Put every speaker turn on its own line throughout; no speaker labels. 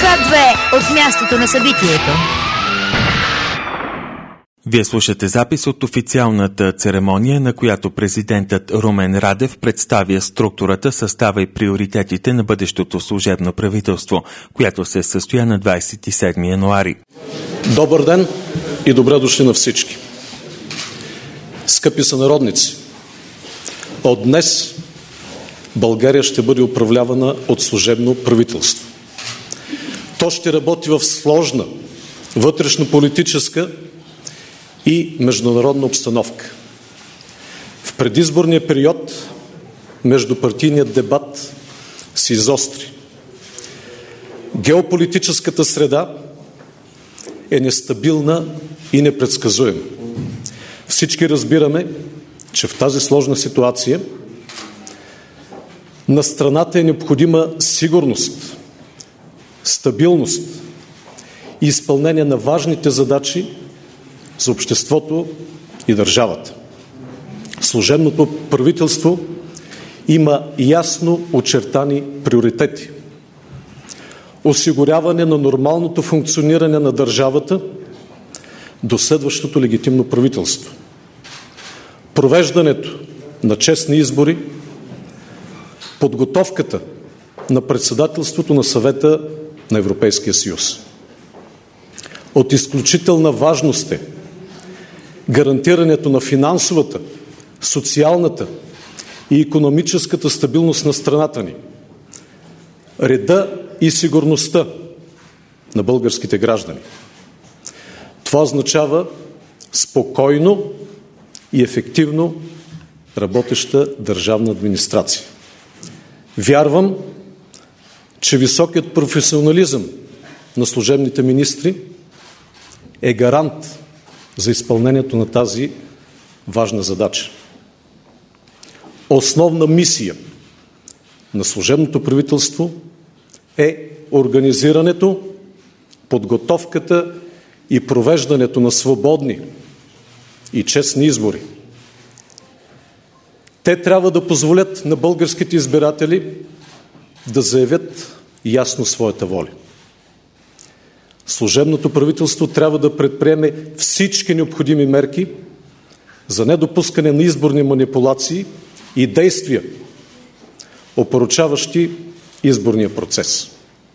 Х2 от мястото на събитието.
Вие слушате запис от официалната церемония, на която президентът Румен Радев представя структурата, състава и приоритетите на бъдещото служебно правителство, която се състоя на 27 януари.
Добър ден и добре дошли на всички. Скъпи сънародници, от днес България ще бъде управлявана от служебно правителство. То ще работи в сложна вътрешно-политическа и международна обстановка. В предизборния период междупартийният дебат се изостри. Геополитическата среда е нестабилна и непредсказуема. Всички разбираме, че в тази сложна ситуация на страната е необходима сигурност, стабилност и изпълнение на важните задачи за обществото и държавата. Служебното правителство има ясно очертани приоритети. Осигуряване на нормалното функциониране на държавата до следващото легитимно правителство. Провеждането на честни избори, подготовката на председателството на Съвета на Европейския съюз. От изключителна важност е гарантирането на финансовата, социалната и икономическата стабилност на страната ни, реда и сигурността на българските граждани. Това означава спокойно и ефективно работеща държавна администрация. Вярвам, че високият професионализъм на служебните министри е гарант за изпълнението на тази важна задача. Основна мисия на служебното правителство е организирането, подготовката и провеждането на свободни и честни избори. Те трябва да позволят на българските избиратели да заявят ясно своята воля. Служебното правителство трябва да предприеме всички необходими мерки за недопускане на изборни манипулации и действия, опорочаващи изборния процес.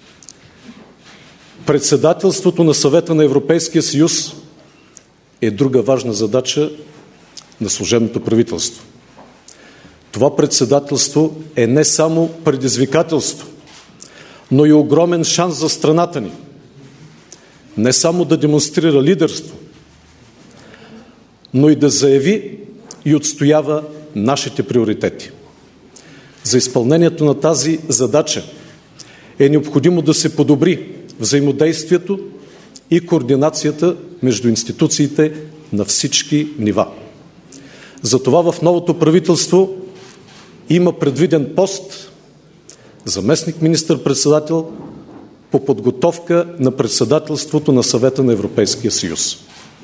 Председателството на Съвета на Европейския съюз е друга важна задача на служебното правителство. Това председателство е не само предизвикателство, но и огромен шанс за страната ни. Не само да демонстрира лидерство, но и да заяви и отстоява нашите приоритети. За изпълнението на тази задача е необходимо да се подобри взаимодействието и координацията между институциите на всички нива. Затова в новото правителство има предвиден пост заместник министър-председател по подготовка на председателството на Съвета на Европейския съюз.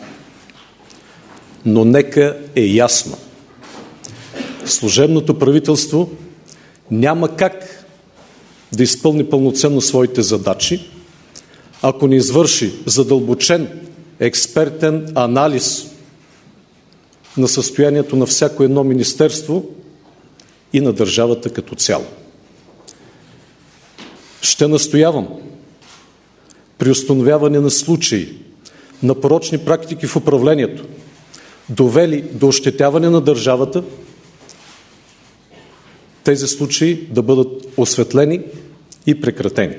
Но нека е ясно. Служебното правителство няма как да изпълни пълноценно своите задачи, ако не извърши задълбочен експертен анализ на състоянието на всяко едно министерство и на държавата като цяло. Ще настоявам при установяване на случаи на порочни практики в управлението, довели до ощетяване на държавата, тези случаи да бъдат осветлени и прекратени.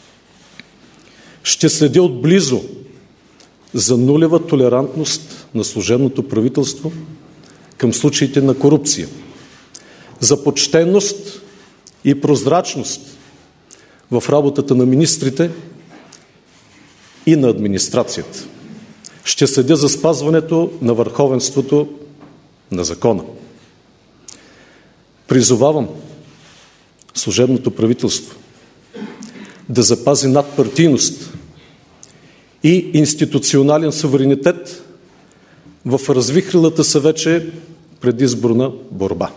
Ще следя отблизо за нулева толерантност на служебното правителство към случаите на корупция, за почтенност и прозрачност в работата на министрите и на администрацията. Ще следя за спазването на върховенството на закона. Призовавам служебното правителство да запази надпартийност и институционален суверенитет в развихрилата се вече предизборна борба.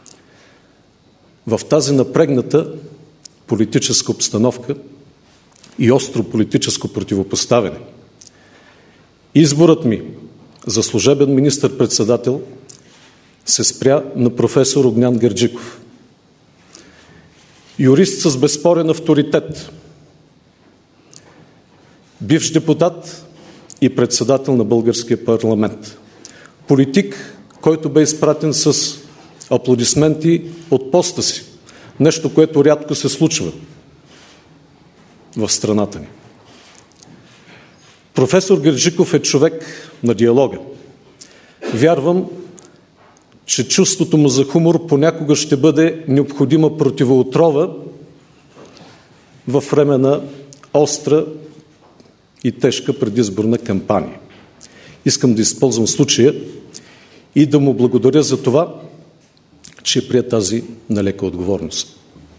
В тази напрегната политическа обстановка и остро политическо противопоставяне. Изборът ми за служебен министър-председател се спря на професор Огнян Герджиков. Юрист с безспорен авторитет, бивш депутат и председател на българския парламент. Политик, който бе изпратен с аплодисменти от поста си. Нещо, което рядко се случва в страната ни. Професор Герджиков е човек на диалога. Вярвам, че чувството му за хумор понякога ще бъде необходима противоотрова във време на остра и тежка предизборна кампания. Искам да използвам случая и да му благодаря за това, че прие тази нелека отговорност.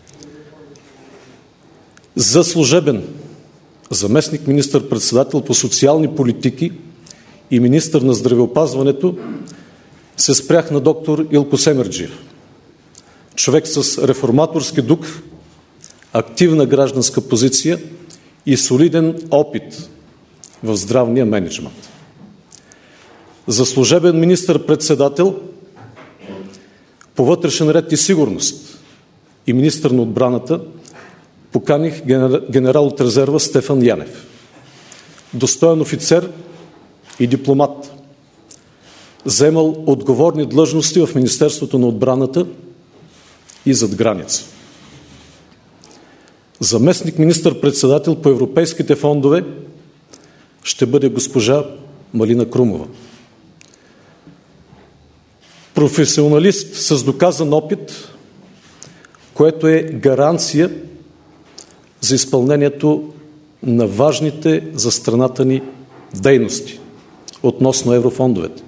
За служебен заместник министър-председател по социални политики и министър на здравеопазването се спрях на доктор Илко Семерджиев. Човек с реформаторски дух, активна гражданска позиция и солиден опит в здравния мениджмънт. За служебен министър-председател по вътрешен ред и сигурност и министър на отбраната поканих генерал от резерва Стефан Янев. Достоен офицер и дипломат. Заемал отговорни длъжности в Министерството на отбраната и зад граница. Заместник министър-председател по европейските фондове ще бъде госпожа Малина Крумова. Професионалист с доказан опит, което е гаранция за изпълнението на важните за страната ни дейности относно еврофондовете.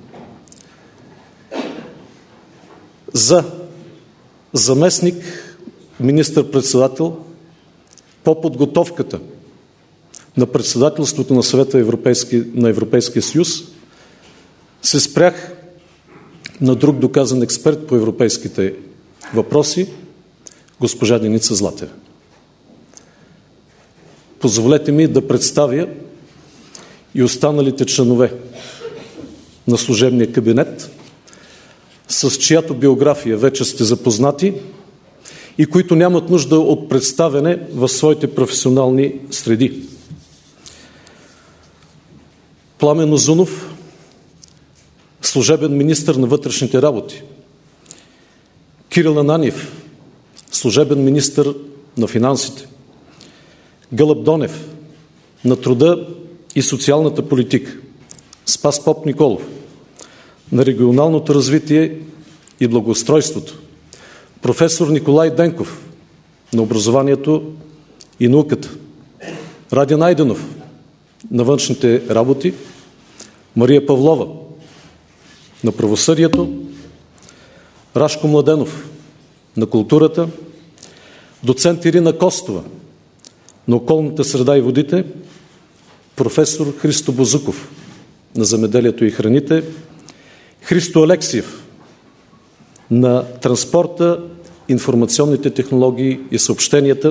За заместник министър-председател по подготовката на председателството на Съвета на Европейския съюз се спрях на друг доказан експерт по европейските въпроси, госпожа Деница Златева. Позволете ми да представя и останалите членове на служебния кабинет, с чиято биография вече сте запознати и които нямат нужда от представяне в своите професионални среди. Пламен Узунов, служебен министър на вътрешните работи. Кирил Ананиев, служебен министър на финансите. Гълъб Донев, на труда и социалната политика. Спас Попниколов, на регионалното развитие и благоустройството. Професор Николай Денков, на образованието и науката. Ради Найденов, на външните работи. Мария Павлова, на правосъдието. Рашко Младенов, на културата. Доцент Ирина Костова, на околната среда и водите. Професор Христо Бозуков, на земеделието и храните. Христо Алексиев, на транспорта, информационните технологии и съобщенията.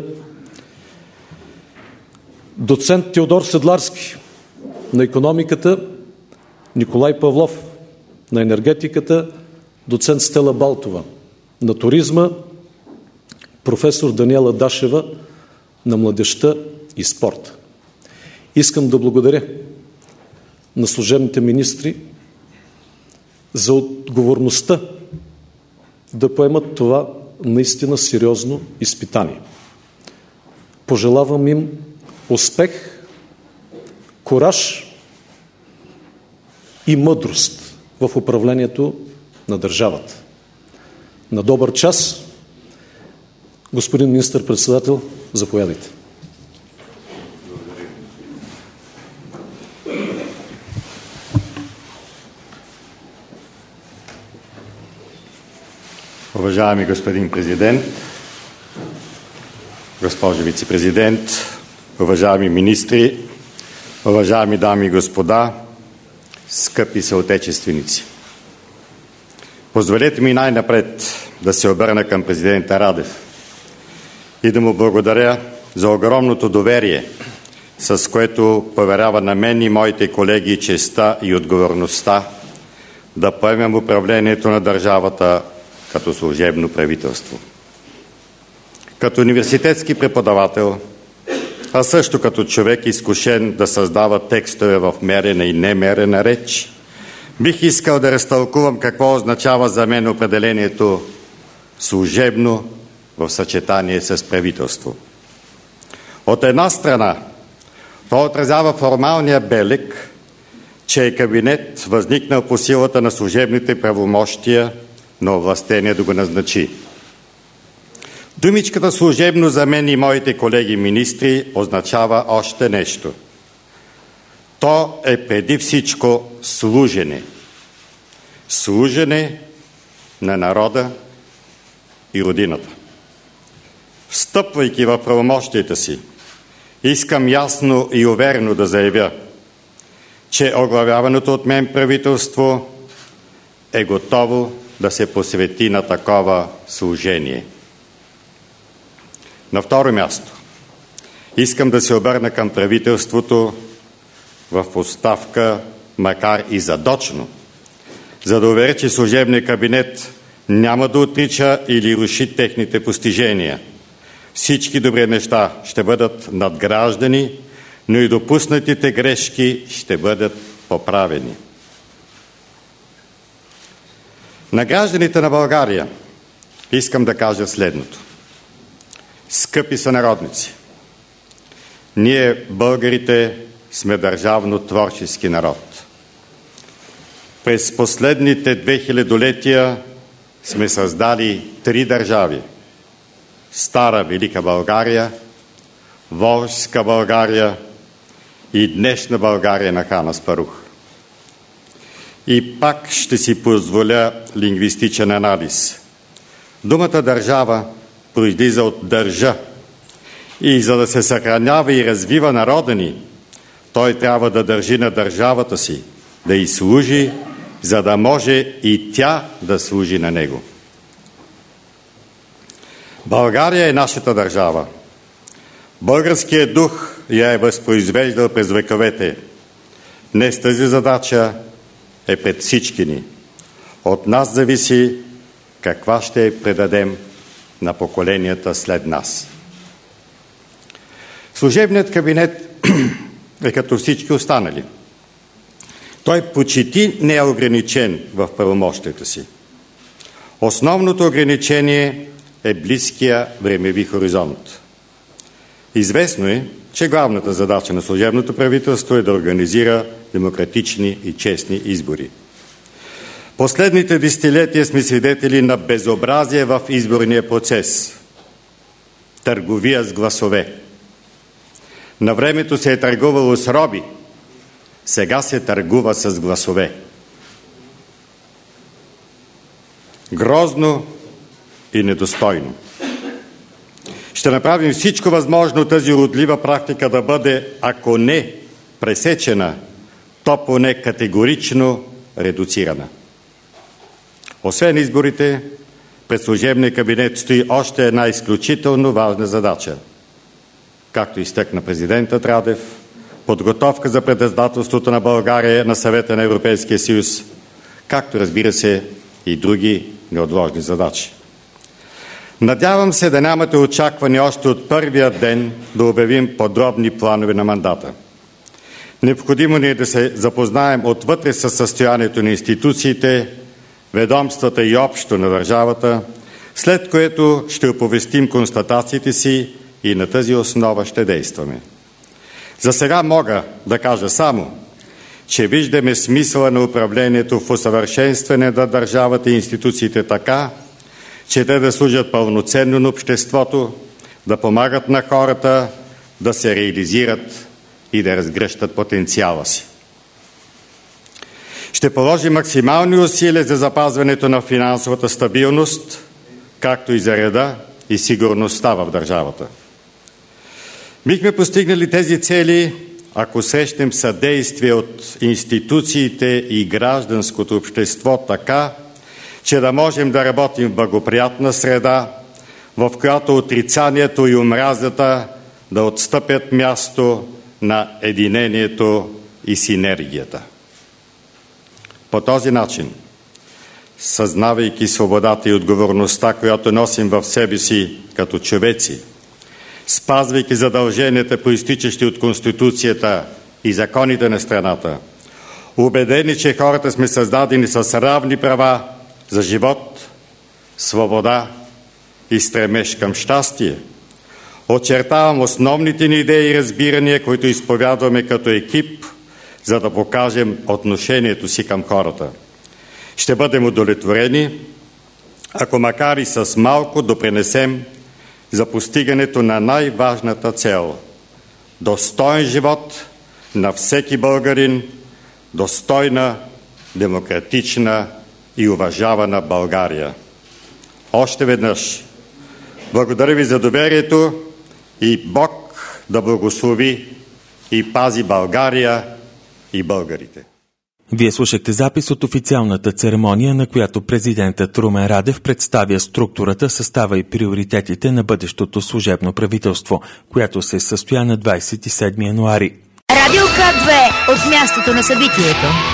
Доцент Теодор Седларски, на икономиката. Николай Павлов, на енергетиката. Доцент Стела Балтова, на туризма. Професор Даниела Дашева, на младежта и спорта. Искам да благодаря на служебните министри за отговорността да поемат това наистина сериозно изпитание. Пожелавам им успех, кураж и мъдрост в управлението на държавата. На добър час, господин министър-председател, заповядайте.
Уважаеми господин президент, госпожо вице-президент, уважаеми министри, уважаеми дами и господа, скъпи съотечественици! Позволете ми най-напред да се обърна към президента Радев и да му благодаря за огромното доверие, с което поверява на мен и моите колеги честта и отговорността да поемем управлението на държавата като служебно правителство. Като университетски преподавател, а също като човек изкушен да създава текстове в мерена и немерена реч, бих искал да разтълкувам какво означава за мен определението служебно в съчетание с правителство. От една страна, то отразява формалния белег, че е кабинет възникнал по силата на служебните правомощия на овластение да го назначи. Думичката служебно за мен и моите колеги министри означава още нещо. То е преди всичко служене. Служене на народа и родината. Встъпвайки в правомощията си, искам ясно и уверено да заявя, че оглавяваното от мен правителство е готово да се посвети на такова служение. На второ място, искам да се обърна към правителството в оставка, макар и задочно, за да уверя, че служебният кабинет няма да отрича или руши техните постижения. Всички добри неща ще бъдат надграждани, но и допуснатите грешки ще бъдат поправени. На гражданите на България искам да кажа следното. Скъпи сънародници, ние, българите, сме държавно-творчески народ. През последните 2000-летия сме създали 3 държави. Стара Велика България, Волжска България и днешна България на хан Аспарух. И пак ще си позволя лингвистичен анализ. Думата държава произлиза от държа. И за да се съхранява и развива народа ни, той трябва да държи на държавата си, да й служи, за да може и тя да служи на него. България е нашата държава. Българският дух я е възпроизвеждал през вековете. Днес тази задача е пред всички ни. От нас зависи каква ще предадем на поколенията след нас. Служебният кабинет е като всички останали. Той почти не е ограничен в правомощията си. Основното ограничение е близкия времеви хоризонт. Известно е, че главната задача на служебното правителство е да организира демократични и честни избори. Последните десетилетия сме свидетели на безобразие в изборния процес. Търговия с гласове. На времето се е търгувало с роби, сега се търгува с гласове. Грозно и недостойно. Ще направим всичко възможно тази уродлива практика да бъде, ако не пресечена, то поне категорично редуцирана. Освен изборите, пред служебния кабинет стои още една изключително важна задача. Както изтъкна президентът Радев, подготовка за председателството на България на Съвета на Европейския съюз, както разбира се и други неотложни задачи. Надявам се да нямате очакване още от първия ден да обявим подробни планове на мандата. Необходимо ни е да се запознаем отвътре с състоянието на институциите, ведомствата и общо на държавата, след което ще оповестим констатациите си и на тази основа ще действаме. За сега мога да кажа само, че виждаме смисъла на управлението в усъвършенстване на държавата и институциите така, че те да служат пълноценно на обществото, да помагат на хората да се реализират и да разгръщат потенциала си. Ще положи максимални усилия за запазването на финансовата стабилност, както и за реда и сигурността в държавата. Бихме постигнали тези цели, ако срещнем съдействие от институциите и гражданското общество така, че да можем да работим в благоприятна среда, в която отрицанието и омразата да отстъпят място на единението и синергията. По този начин, съзнавайки свободата и отговорността, която носим в себе си като човеци, спазвайки задълженията, произтичащи от Конституцията и законите на страната, убедени, че хората сме създадени с равни права за живот, свобода и стремеж към щастие, очертавам основните ни идеи и разбирания, които изповядваме като екип, за да покажем отношението си към хората. Ще бъдем удовлетворени, ако макар и с малко допринесем за постигането на най-важната цел – достоен живот на всеки българин, достойна, демократична и уважавана България. Още веднъж благодаря ви за доверието и Бог да благослови и пази България и българите.
Вие слушахте запис от официалната церемония, на която президентът Румен Радев представя структурата, състава и приоритетите на бъдещото служебно правителство, която се състоя на 27 януари.
Радио К2 от мястото на събитието.